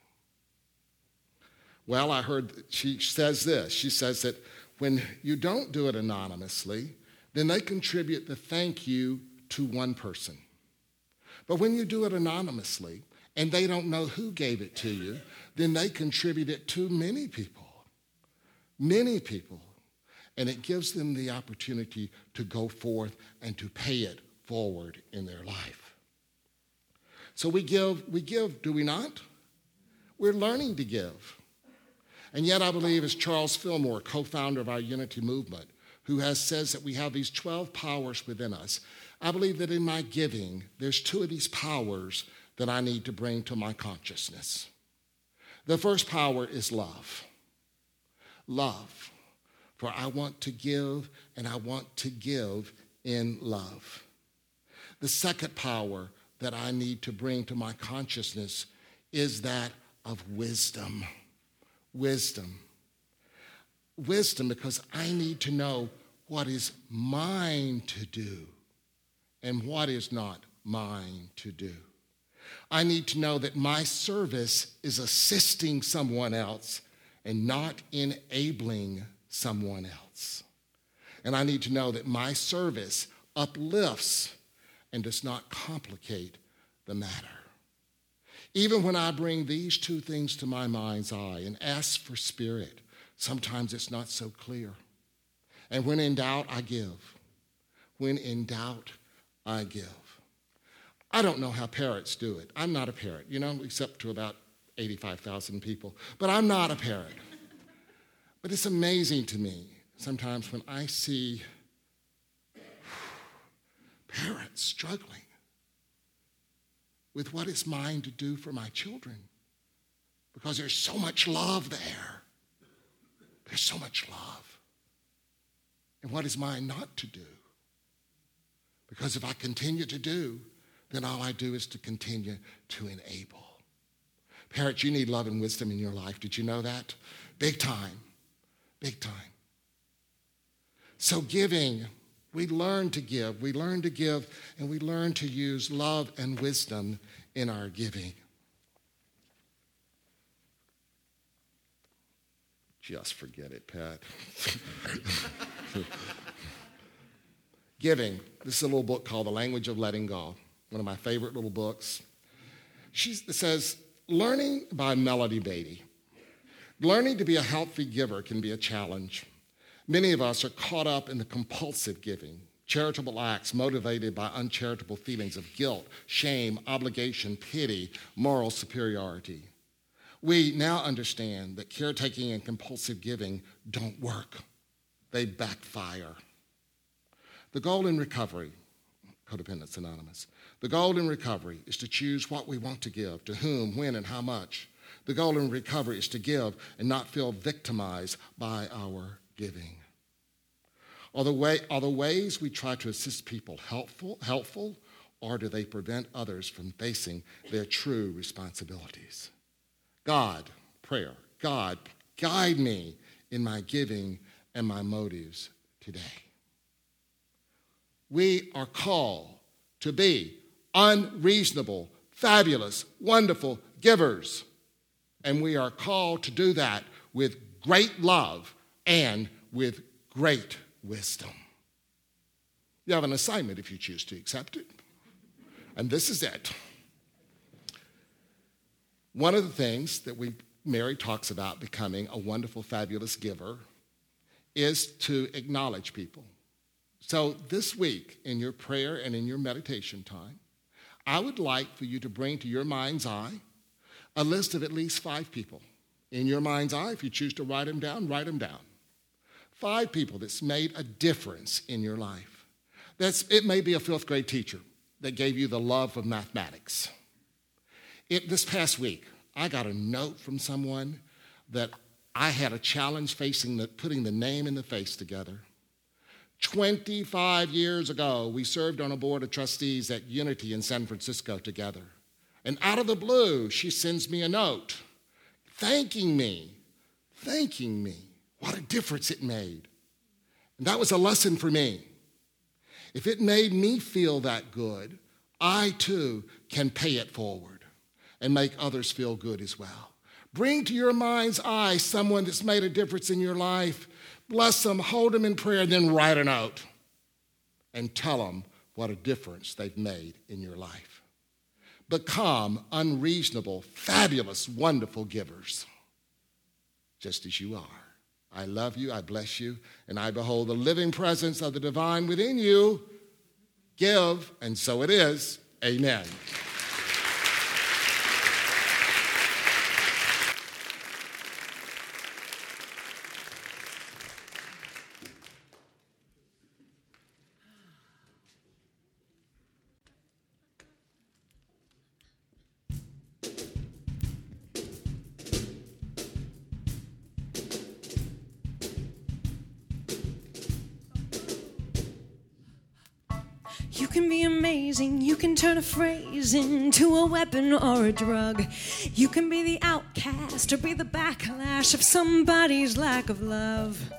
Well, I heard she says this. She says that when you don't do it anonymously, then they contribute the thank you to one person. But when you do it anonymously and they don't know who gave it to you, then they contribute it to many people. Many people. And it gives them the opportunity to go forth and to pay it forward in their life. So we give, we give, do we not? We're learning to give. And yet I believe, as Charles Fillmore, co-founder of our Unity movement, who has says that we have these twelve powers within us, I believe that in my giving, there's two of these powers that I need to bring to my consciousness. The first power is love. Love. For I want to give, and I want to give in love. The second power that I need to bring to my consciousness is that of wisdom. Wisdom. Wisdom, because I need to know what is mine to do and what is not mine to do. I need to know that my service is assisting someone else and not enabling someone else. And I need to know that my service uplifts and does not complicate the matter. Even when I bring these two things to my mind's eye and ask for spirit, sometimes it's not so clear. And when in doubt, I give. When in doubt, I give. I don't know how parents do it. I'm not a parent, you know, except to about eighty-five thousand people. But I'm not a parent. But it's amazing to me sometimes when I see parents struggling with what is mine to do for my children, because there's so much love there. There's so much love. And what is mine not to do? Because if I continue to do, then all I do is to continue to enable. Parents, you need love and wisdom in your life. Did you know that? Big time. Big time. So giving, we learn to give. We learn to give, and we learn to use love and wisdom in our giving. Just forget it, Pat. Giving. This is a little book called The Language of Letting Go, one of my favorite little books. She it says, learning by Melody Beatty. Learning to be a healthy giver can be a challenge. Many of us are caught up in the compulsive giving, charitable acts motivated by uncharitable feelings of guilt, shame, obligation, pity, moral superiority. We now understand that caretaking and compulsive giving don't work. They backfire. The goal in recovery, Codependence Anonymous, the goal in recovery is to choose what we want to give, to whom, when, and how much. The goal in recovery is to give and not feel victimized by our giving. Are the, way, are the ways we try to assist people helpful, helpful, or do they prevent others from facing their true responsibilities? God, prayer, God, guide me in my giving and my motives today. We are called to be unreasonable, fabulous, wonderful givers. And we are called to do that with great love and with great wisdom. You have an assignment if you choose to accept it. And this is it. One of the things that we, Mary talks about becoming a wonderful, fabulous giver is to acknowledge people. So this week, in your prayer and in your meditation time, I would like for you to bring to your mind's eye a list of at least five people. In your mind's eye, if you choose to write them down, write them down. Five people that's made a difference in your life. That's, it may be a fifth grade teacher that gave you the love of mathematics. It, this past week, I got a note from someone that I had a challenge facing the, putting the name and the face together. twenty-five years ago, we served on a board of trustees at Unity in San Francisco together. And out of the blue, she sends me a note thanking me, thanking me. What a difference it made. And that was a lesson for me. If it made me feel that good, I too can pay it forward and make others feel good as well. Bring to your mind's eye someone that's made a difference in your life. Bless them, hold them in prayer, and then write a note and tell them what a difference they've made in your life. Become unreasonable, fabulous, wonderful givers, just as you are. I love you, I bless you, and I behold the living presence of the divine within you. Give, and so it is. Amen. You can be amazing, you can turn a phrase into a weapon or a drug. You can be the outcast or be the backlash of somebody's lack of love.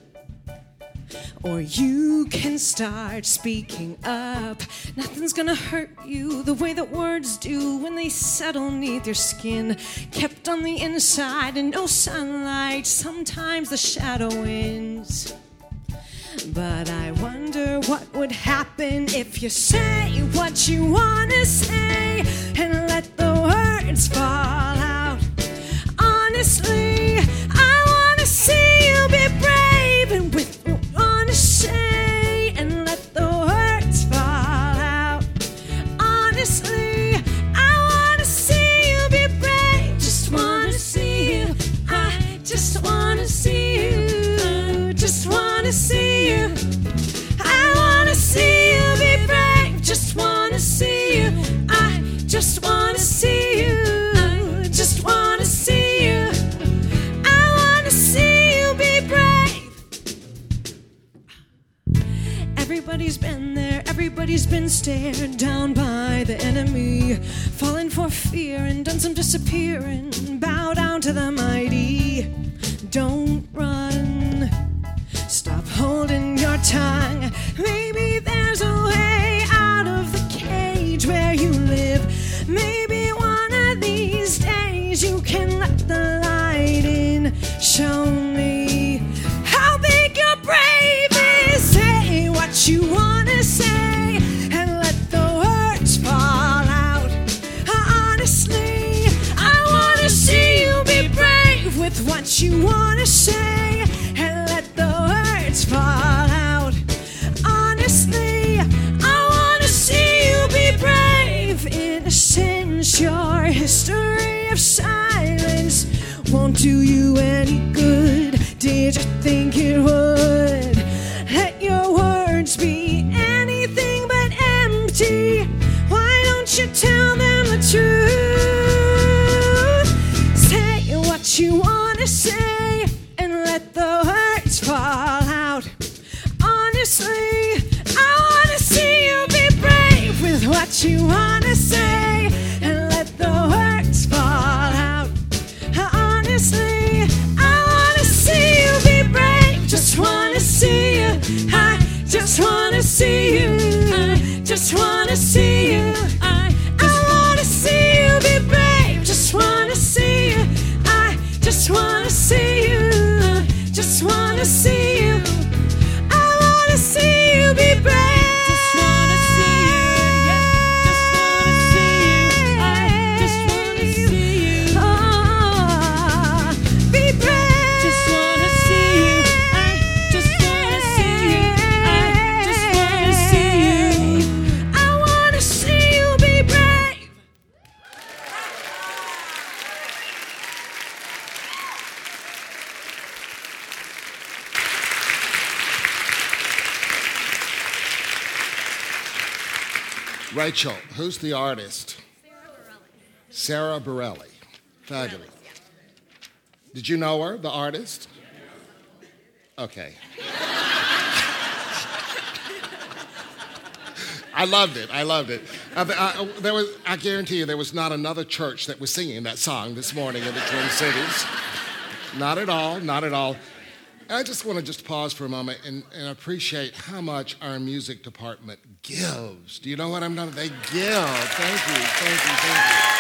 Or you can start speaking up. Nothing's gonna hurt you the way that words do when they settle neath your skin. Kept on the inside and no sunlight, sometimes the shadow wins. But I wonder what would happen if you say what you wanna say and let the words fall out. Honestly, I wanna see you be brave and with what you wanna say and let the words fall out. Honestly, I wanna see you be brave. Just wanna see you. I just wanna see you. Just wanna see you. I wanna see you be brave. Just wanna see you. I just wanna see you. I just wanna see you. I wanna see you be brave. Everybody's been there. Everybody's been stared down by the enemy, fallen for fear and done some disappearing. Bow down to the mighty. Don't run. Stop holding your tongue. Maybe there's a way out of the cage where you live. Maybe one of these days you can let the light in. Show me how big your brave is. Say what you wanna say and let the words fall out. Honestly, I wanna see you be brave with what you wanna say and let the words fall out. Honestly, I wanna see you be brave. Innocence, your history of silence won't do you any good. Did you think it would? Let your words be anything but empty. Why don't you tell them the truth? Say what you wanna say and let the words fall out. Honestly, I wanna see you be brave with what you wanna say and let the words fall out. Honestly, I wanna see you be brave. Just wanna see you. I just wanna see you. I just wanna see you. I, I wanna see you be brave. Just wanna see you. I just wanna see you. I just wanna see you. I wanna see you be brave. Just wanna see you. Yeah. Just wanna see you. I just wanna see you. Oh, be brave. Just wanna see you. I just wanna see you. I just wanna see you. I wanna see you be brave. Rachel, who's the artist? Sarah Bareilles. Fabulous. Did you know her, the artist? Okay. I loved it. I loved it. I, I, there was, I guarantee you there was not another church that was singing that song this morning in the Twin Cities. Not at all. Not at all. And I just want to just pause for a moment and, and appreciate how much our music department gives. Do you know what I'm talking about? They give. Thank you, thank you, thank you.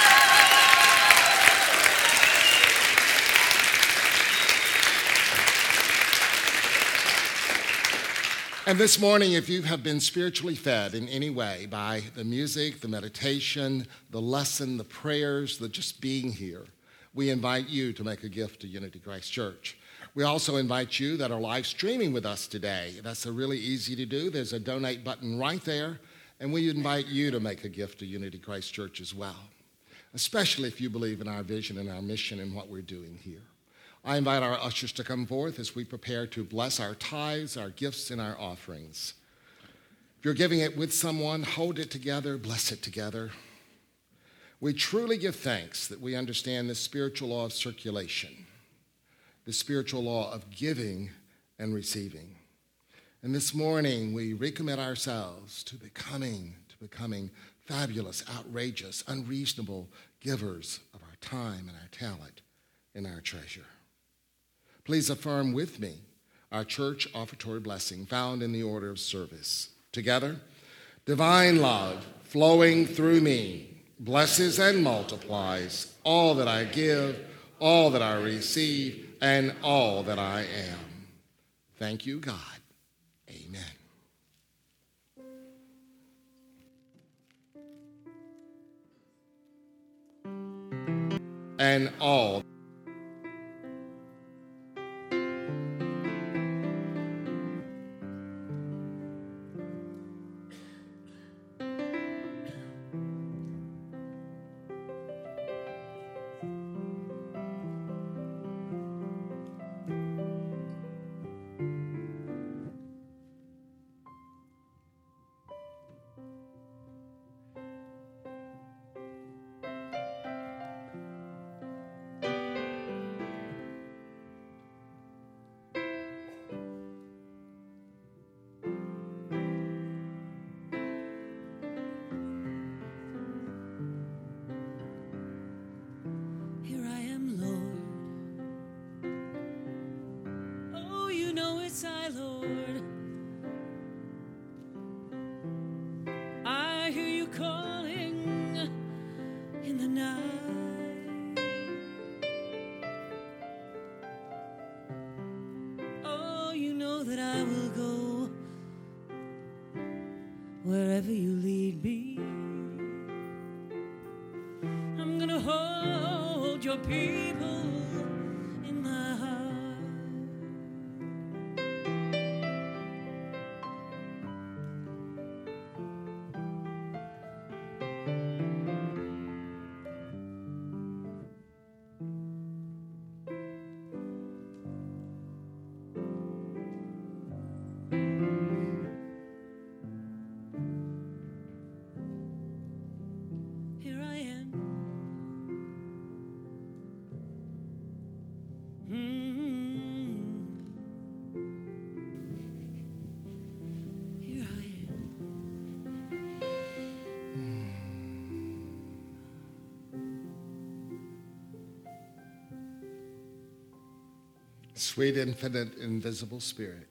And this morning, if you have been spiritually fed in any way by the music, the meditation, the lesson, the prayers, the just being here, we invite you to make a gift to Unity Christ Church. We also invite you that are live streaming with us today. That's a really easy to do. There's a donate button right there, and we invite you to make a gift to Unity Christ Church as well, especially if you believe in our vision and our mission and what we're doing here. I invite our ushers to come forth as we prepare to bless our tithes, our gifts, and our offerings. If you're giving it with someone, hold it together, bless it together. We truly give thanks that we understand the spiritual law of circulation, the spiritual law of giving and receiving. And this morning, we recommit ourselves to becoming, to becoming fabulous, outrageous, unreasonable givers of our time and our talent and our treasure. Please affirm with me our church offertory blessing found in the order of service. Together, divine love flowing through me blesses and multiplies all that I give, all that I receive, and all that I am. Thank you, God. Amen. And all. Wherever you lead me, I'm gonna hold your people in my heart. Sweet, infinite, invisible Spirit,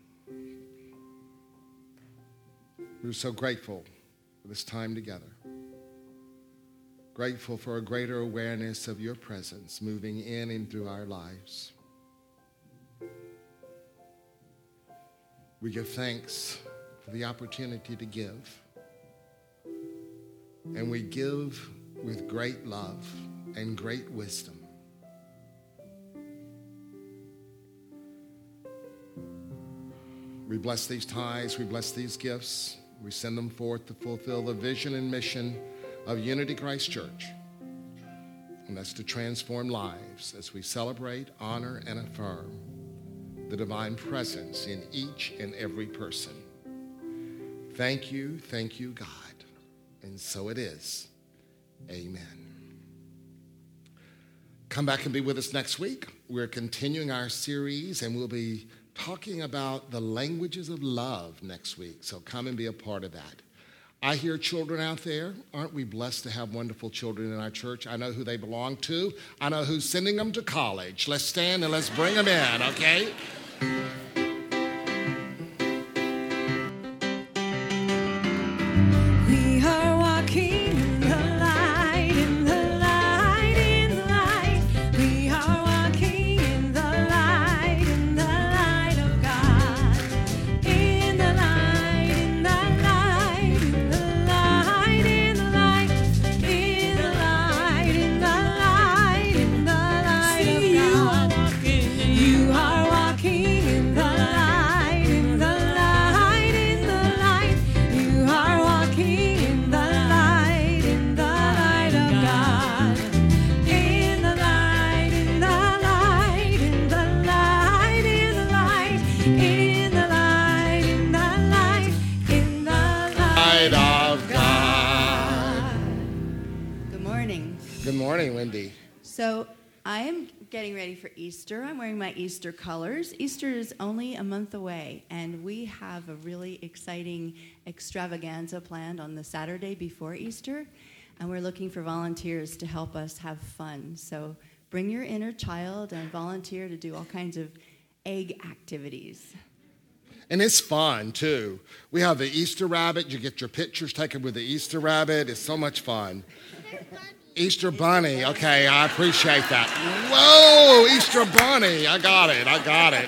we're so grateful for this time together. Grateful for a greater awareness of your presence moving in and through our lives. We give thanks for the opportunity to give. And we give with great love and great wisdom. We bless these tithes, we bless these gifts. We send them forth to fulfill the vision and mission of Unity Christ Church. And that's to transform lives as we celebrate, honor, and affirm the divine presence in each and every person. Thank you, thank you, God. And so it is. Amen. Come back and be with us next week. We're continuing our series, and we'll be talking about the languages of love next week. So come and be a part of that. I hear children out there. Aren't we blessed to have wonderful children in our church? I know who they belong to. I know who's sending them to college. Let's stand and let's bring them in, okay? We are walking in the light, in the light, in the light. We are walking in the light, in the light of God. In the light, in the light, in the light, in the light, in the light, in the light, in the light of God. You are walking in the light, in the light, in the light. You are walking in the light, in the light of God. In the light, in the light, in the light, in the light, in the light, in the light, in the light Light of God. Good morning. Good morning, Wendy. So I am getting ready for Easter. I'm wearing my Easter colors. Easter is only a month away, and we have a really exciting extravaganza planned on the Saturday before Easter, and we're looking for volunteers to help us have fun. So bring your inner child and volunteer to do all kinds of egg activities. And it's fun, too. We have the Easter rabbit. You get your pictures taken with the Easter rabbit. It's so much fun. Easter bunny. Okay, I appreciate that. Whoa, Easter bunny. I got it. I got it.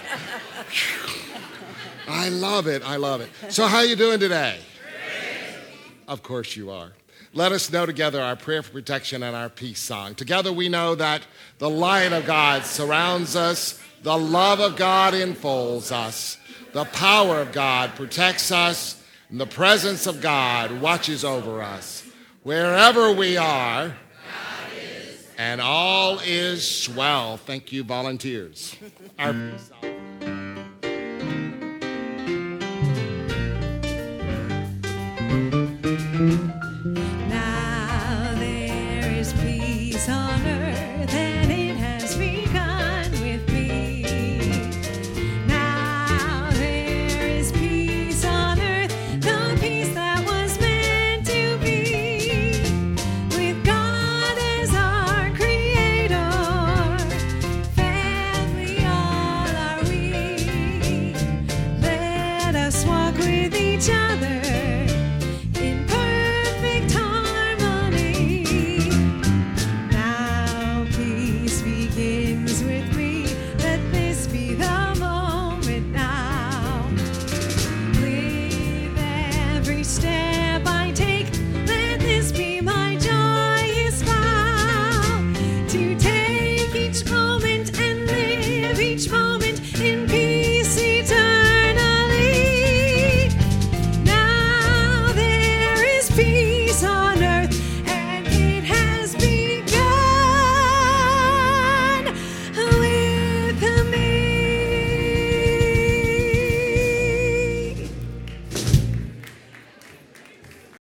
I love it. I love it. So how you doing today? Of course you are. Let us know together our prayer for protection and our peace song. Together we know that the light of God surrounds us, the love of God enfolds us, the power of God protects us, and the presence of God watches over us. Wherever we are, and all is swell. Thank you, volunteers. Our peace song. Now there is peace on earth, and it has begun with me. Now there is peace on earth, the peace that was meant to be. With God as our creator, family all are we. Let us walk with each other in perfect harmony. Now peace begins with me. Let this be the moment now. With every step I take, let this be my joyous vow. To take each moment and live each moment in peace eternally. Now there is peace